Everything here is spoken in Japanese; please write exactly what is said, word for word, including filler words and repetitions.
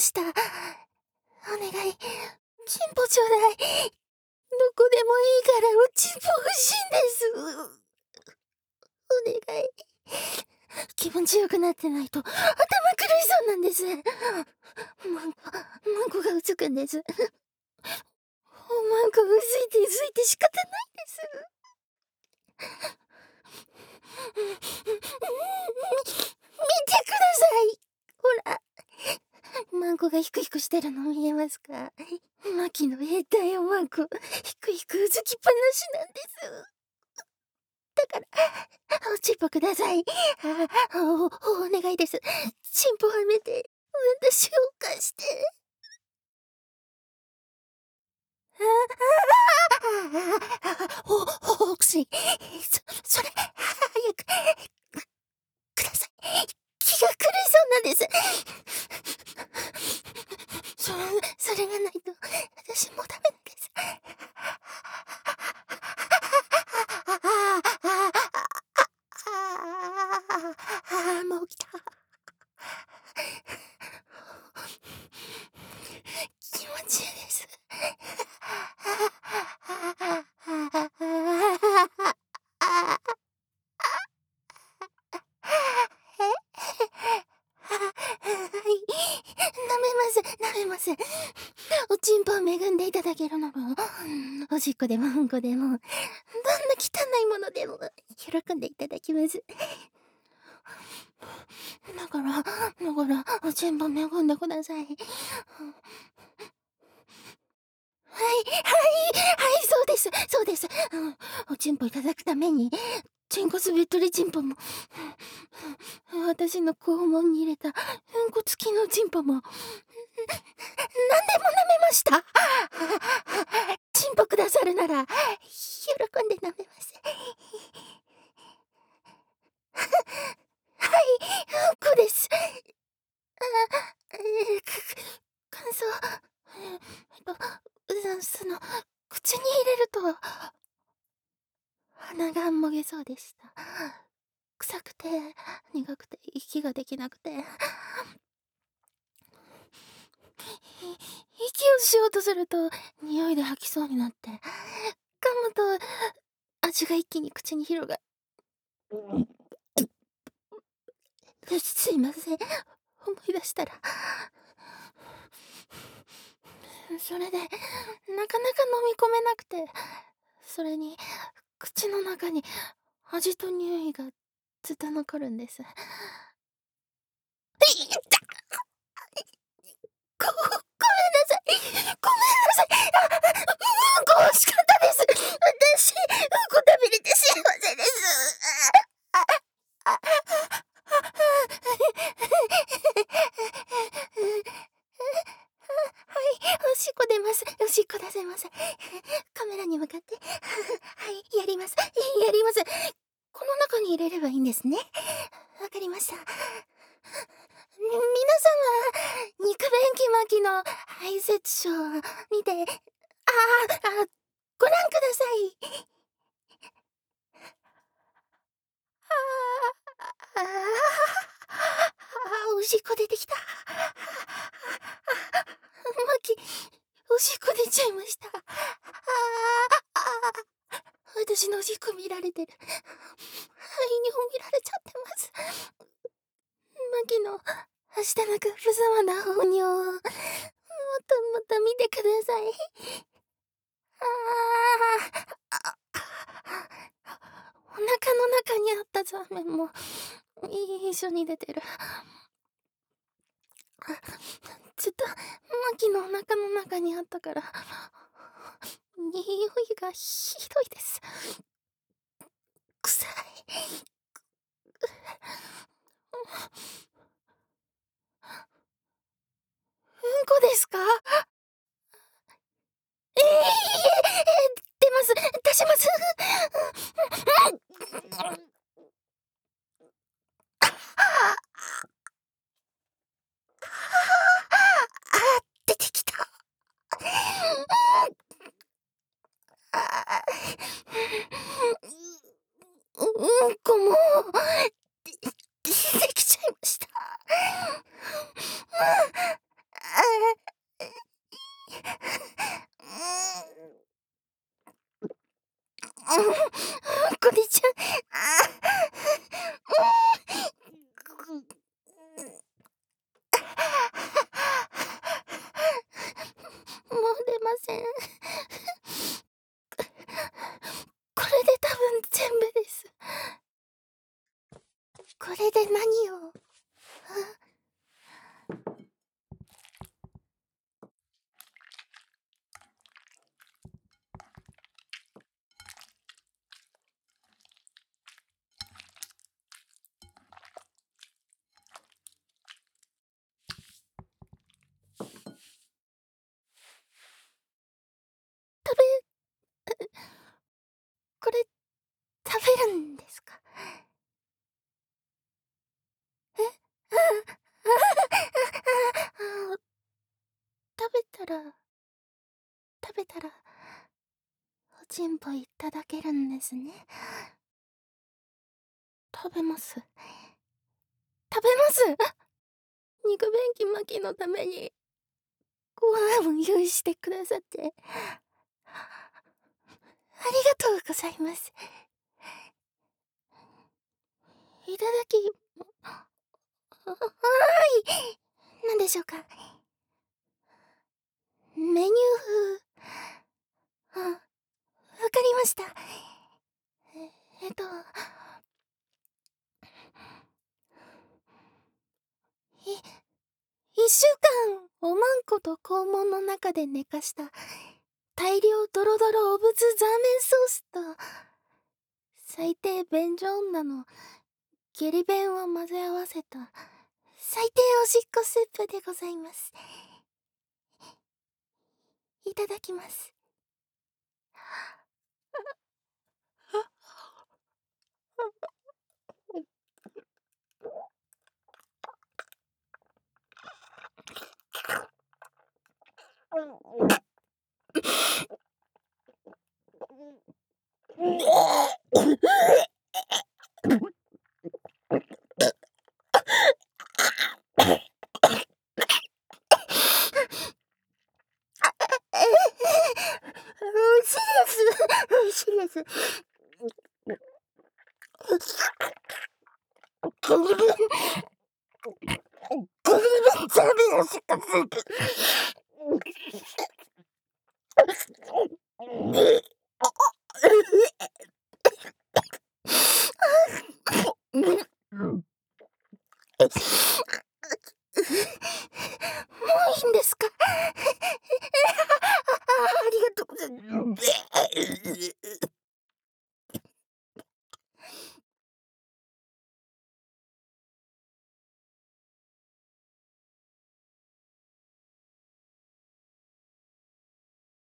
した。お願い、チンポちょうだい。どこでもいいからおちんぽ欲しいんです。お願い。気持ちよくなってないと頭狂いそうなんです。マンコ、マンコがうつくんです。マンコうずいてうずいて仕方ないんです。見てください。ほら。マンコがヒクヒクしてるの見えますか？マキの兵隊よマンコ、ヒクヒクうずきっぱなしなんです。だから、おちんぽください。あお、お願いです。チンポはめて、私を貸して。お、お、おくし、そ、それ、早く、ください。気が狂いそうなんです。そ、それがないと、私もうダメなんです。ああ、もう起きた。気持ちいいです。舐めます。おちんぽを恵んでいただけるなら、おしっこでもうんこでも、どんな汚いものでも喜んでいただきます。だから、だから、おちんぽ恵んでください。はい、はい、はい、そうです、そうです。おちんぽいただくために、チンコスべっとりチンポも、私の肛門に入れたうんこ付きのチンポも、何でも舐めました。チンポくださるなら、喜んで舐めます。はい、うんこです。あ、えー、乾燥、えっと、その、口に入れると、鼻がもげそうでした。臭くて、苦くて、息ができなくて。息をしようとすると、匂いで吐きそうになって、噛むと、味が一気に口に広がる。すいません。思い出したら。それで、なかなか飲み込めなくて、それに、口の中に味と匂いがずっと残るんです。ご、ごめんなさい。ごめんなさい。あ、うんこ欲しかったです。私、うんこ食べれて幸せです。あ、あ、あ、はい、おしっこ出ます。おしっこ出せます。カメラに向かって。はい、やります。やります。この中に入れればいいんですね。わかりました。皆さんは、肉便器巻きの排泄ショー見て、ああ、あ、ご覧ください。ああ、ああ、おしっこ出てきた。マキ、おしっこ出ちゃいました。ああ、私のおしっこ見られてる。肺にも見られちゃってます。マキの、明日のグップ様な放尿を、もっともっと見てください。ああ、お腹の中にあったザーメンも、一緒に出てる。ずっと、マキのお腹の中にあったから、匂いがひどいです。臭い。うんこですか？ええー、出ます。出します。あ、出てきた。あ、うんこも、出てきちゃいました。 これちゃん、あもう出ません。これで多分全部です。これで何を。食べ、これ食べるんですか？え食べたら、食べたら、おちんぽいただけるんですね。食べます。食べます。肉便器巻きのために、ご飯を用意してくださって、ありがとうございます。いただき、はーい。何でしょうか？メニュー風。あ、わかりました。え、えっと、い、一週間、おまんこと肛門の中で寝かした、大量ドロドロお仏ザーメンソースと、最低便所女の下痢便を混ぜ合わせた、最低おしっこスープでございます。いただきます。美味しいです。美味しいです。下痢便、下痢便ザーメンおしっこスープ。